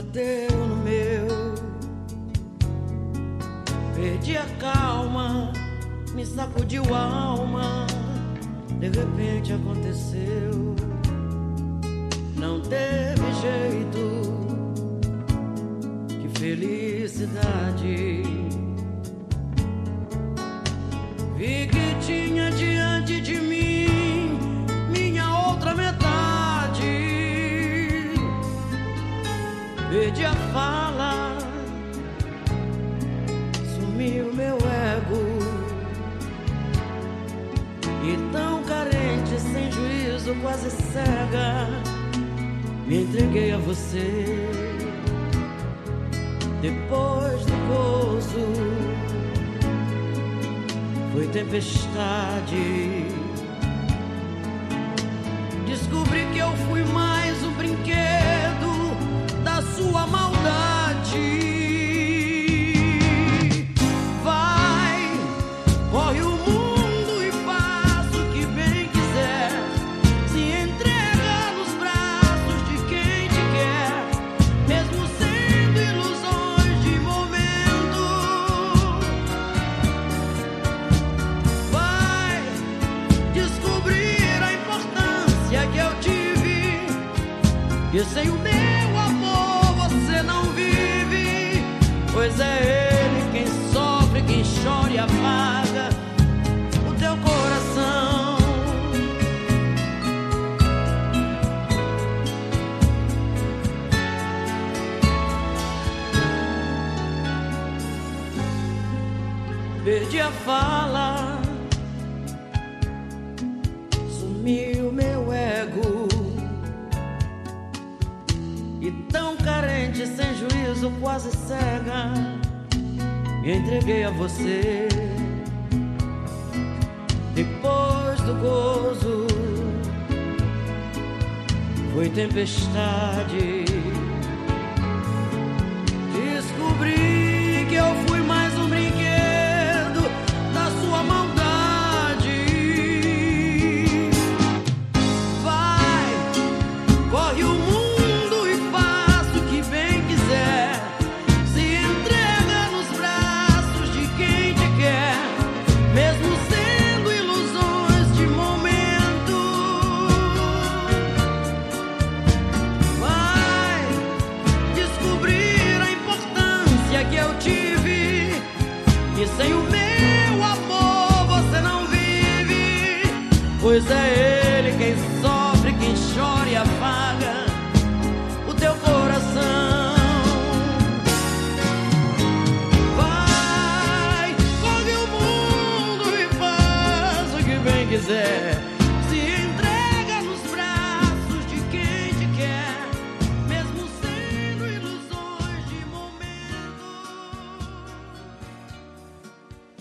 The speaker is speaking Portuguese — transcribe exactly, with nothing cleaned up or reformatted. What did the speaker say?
bateu no meu, perdi a calma, me sacudiu a alma, de repente aconteceu, não teve jeito, que felicidade. Vi que tinha diante de mim minha outra metade, perdi a fala, sumiu meu ego, e tão carente, sem juízo, quase cega, me entreguei a você. Depois do gozo foi tempestade, descobri que eu fui mais um brinquedo da sua maldade. Vai, corre o mundo e faz o que bem quiser, se entrega nos braços de quem te quer, mesmo sendo ilusões de momento. Vai descobrir a importância que eu tive, que sem o meu amor você não vive, pois é ele quem sofre, quem chora e apaga o teu coração. Perdi a fala, sumiu meu ego, e tão carente, sem juízo, quase cega, me entreguei a você. Depois do gozo foi tempestade, descobri que eu fui mais um brinquedo da sua maldade. Vai, corre o mundo e faz o que bem quiser, se entrega nos braços de quem te quer, mesmo sendo ilusões de momento. Vai descobrir a importância que eu tive, que sem o meu amor você não vive, pois é ele quem sofre, quem chora e apaga